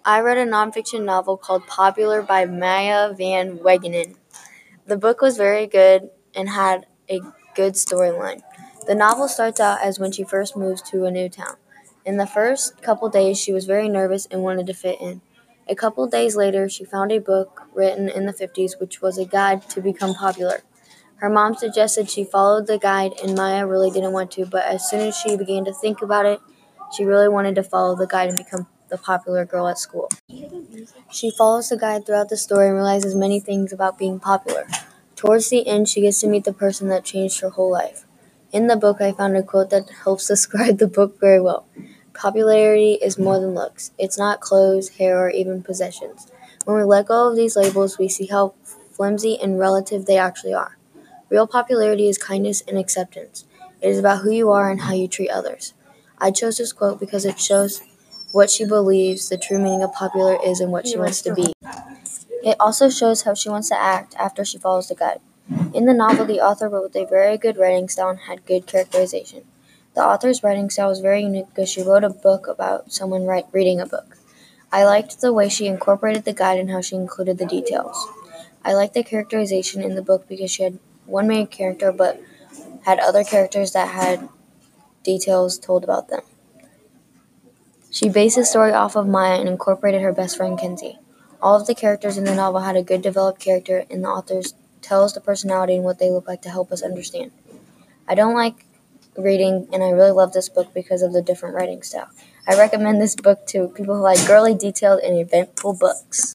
I read a nonfiction novel called Popular by Maya Van Wegenen. The book was very good and had a good storyline. The novel starts out as when she first moves to a new town. In the first couple days, she was very nervous and wanted to fit in. A couple days later, she found a book written in the 50s, which was a guide to become popular. Her mom suggested she followed the guide, and Maya really didn't want to, but as soon as she began to think about it, she really wanted to follow the guide and become the popular girl at school. She follows the guide throughout the story and realizes many things about being popular. Towards the end, she gets to meet the person that changed her whole life. In the book, I found a quote that helps describe the book very well. Popularity is more than looks. It's not clothes, hair, or even possessions. When we let go of these labels, we see how flimsy and relative they actually are. Real popularity is kindness and acceptance. It is about who you are and how you treat others. I chose this quote because it shows what she believes the true meaning of popular is and what she wants to be. It also shows how she wants to act after she follows the guide. In the novel, the author wrote with a very good writing style and had good characterization. The author's writing style was very unique because she wrote a book about someone reading a book. I liked the way she incorporated the guide and how she included the details. I liked the characterization in the book because she had one main character but had other characters that had details told about them. She based the story off of Maya and incorporated her best friend Kenzie. All of the characters in the novel had a good developed character, and the author tells the personality and what they look like to help us understand. I don't like reading, and I really love this book because of the different writing style. I recommend this book to people who like girly, detailed, and eventful books.